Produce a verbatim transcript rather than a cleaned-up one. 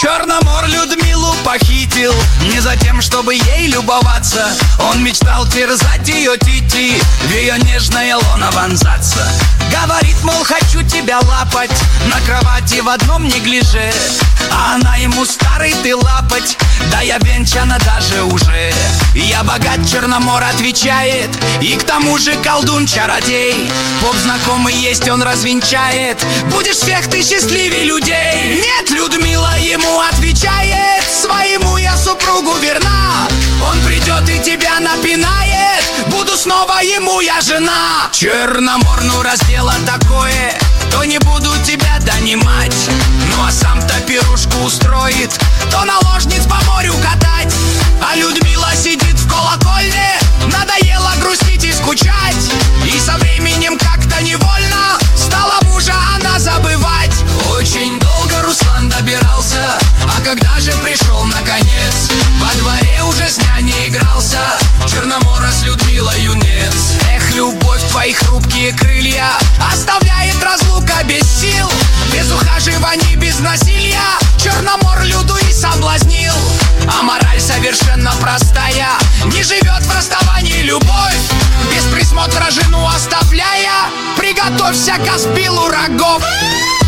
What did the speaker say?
Черномор Людмилу похитил не за тем, чтобы ей любоваться. Он мечтал терзать ее тити, в ее нежное лоно вонзаться. Говорит, мол, хочу тебя лапать на кровати в одном неглиже. А она ему: старый ты лапать, да я венчана даже уже. Я богат, Черномор отвечает, и к тому же колдун-чародей. Поп знакомый есть, он развенчает, будешь всех ты счастливей людей. Нет, Людмила ему отвечает, своему я супругу верна. Он придет и тебя напинает, буду снова ему я жена. Черномор, ну раз дело такое, то не буду тебя донимать. Ну а сам-то пирушку устроит, то наложниц по морю катать. А Людмила сидит в колокольне, надоело грустить и скучать. И со временем как-то невольно стала мужа она забывать. Очень долго Руслан добирался, а когда же пришел наконец, во дворе уже с няней игрался Черномора с Людмилой юнец. Эх, любовь, твои хрупкие крылья оставляет разлука без сил. Без ухаживаний, без насилия Черномор Люду и соблазнил. А мораль совершенно простая, не живет в расставании любовь. Без присмотра жену оставляя, приготовься к оспилу рогов.